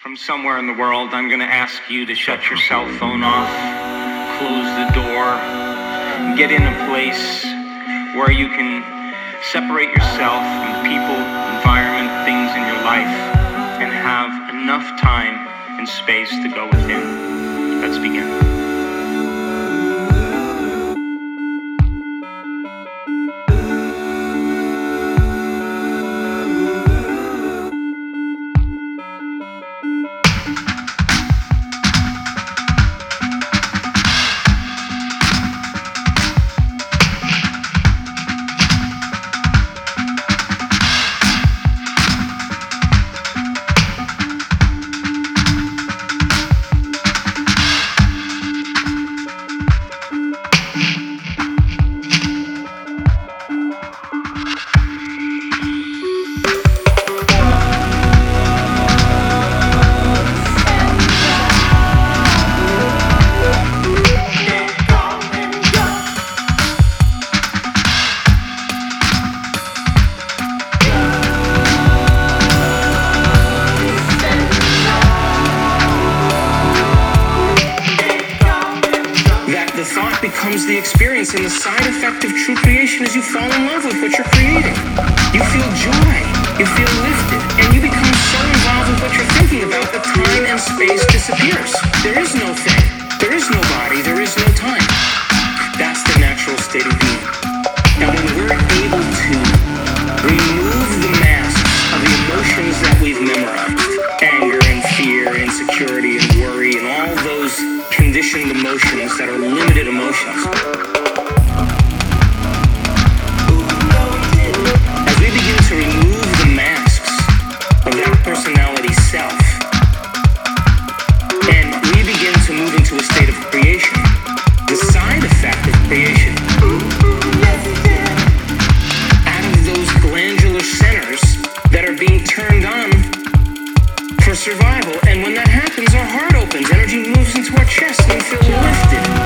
From somewhere in the world, I'm going to ask you to shut your cell phone off, close the door, get in a place where you can separate yourself from the people, environment, things in your life, and have enough time and space to go within. Let's begin. The thought becomes the experience, and the side effect of true creation is you fall in love with what you're creating. You feel joy, you feel lifted, and you become so involved with what you're thinking about that time and space disappears. There is no thing, there is no body, there is no time. That's the natural state of being. Now when we're able to remove the masks of the emotions that we've memorized, anger and fear, insecurity and worry, and all those conditioned emotions that are limited emotions. As we begin to remove the masks of that personality self, and we begin to move into a state of creation, the side effect of creation, out of those glandular centers that are being turned on for survival, and when that happens, our heart opens, energy moves into our chest, and we feel lifted.